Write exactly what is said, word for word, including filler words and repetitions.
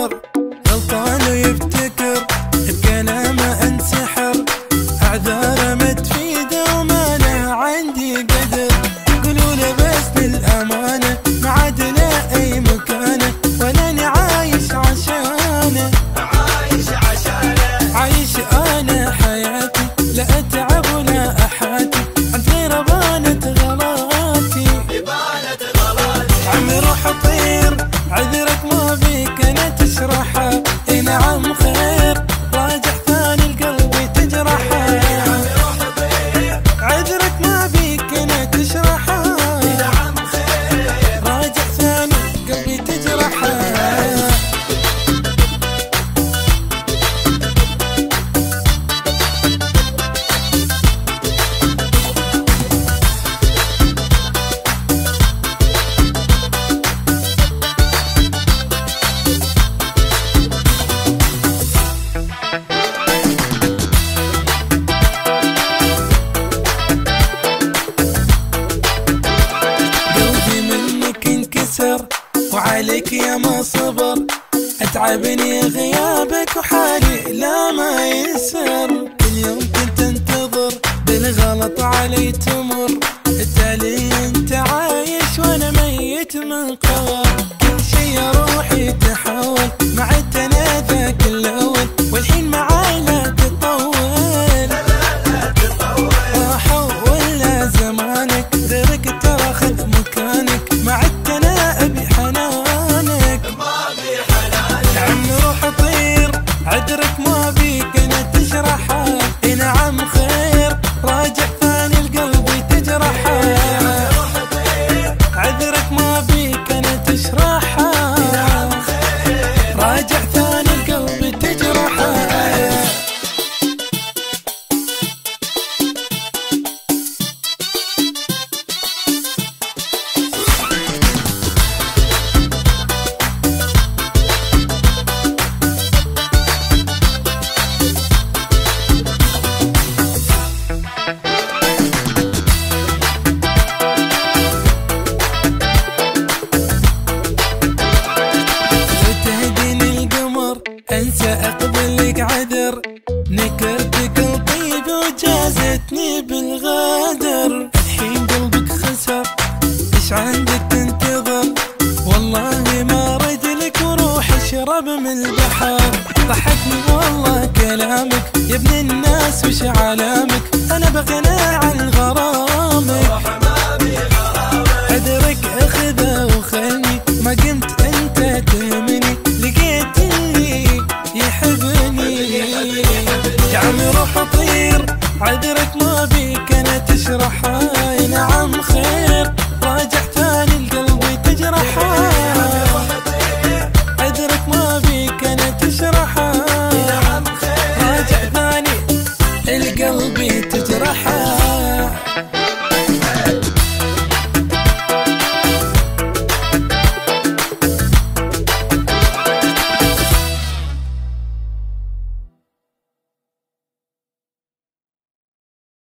يعتذر، غلطان ويفتكر بكلامه انسحر، اعذاره ما تفيد وما له عندي قدر. قولوا له بس للامانه ما عاد له اي مكانه، ولا انا عايش عشانه، عايش عشانه، عايش انا حياتي، لا اتعب ولا احاتي، عن غيره بانت غلاتي، بانت غلاتي. عمي روح طير، عذرك ما بيك انا تشرحه، اي نعم خير، راجع ثاني القلب تجرحه، عذرك ما بيك انا تشرحه، اي نعم خير، راجع ثاني قلبي تجرحه. وعليك يا ما صبر، اتعبني غيابك وحالي لا ما يسر، كل يوم كنت انتظر بالغلط علي تمر، التالي انت عايش وانا ميت من قهر، كل شي روحي تحول مع التنا ذاك الاول، والحين معاي لا تطول، لا تطول، راح ولا زمانك غيرك ترى خذ مكانك، مع التنا ابي حنانك، ما بي حنانك. عم روح طير، عذرك ما بيك انا تشرحه، اي نعم خير، راجع ثاني القلب تجرحه، عذرك ما بيك انا تشرحه، راجع ثاني القلب تجرحه. انسى اقبلك عذر، نكرتك الطيب وجازتني بالغدر، الحين قلبك خسر، ايش عندك تنتظر، والله ما رجلك وروح اشرب من البحر، ضحكني والله كلامك يا ابن الناس وش علامك، انا بغنى عن غرامك، عذرك اخذه وخلني، ما قمت انت تهمني،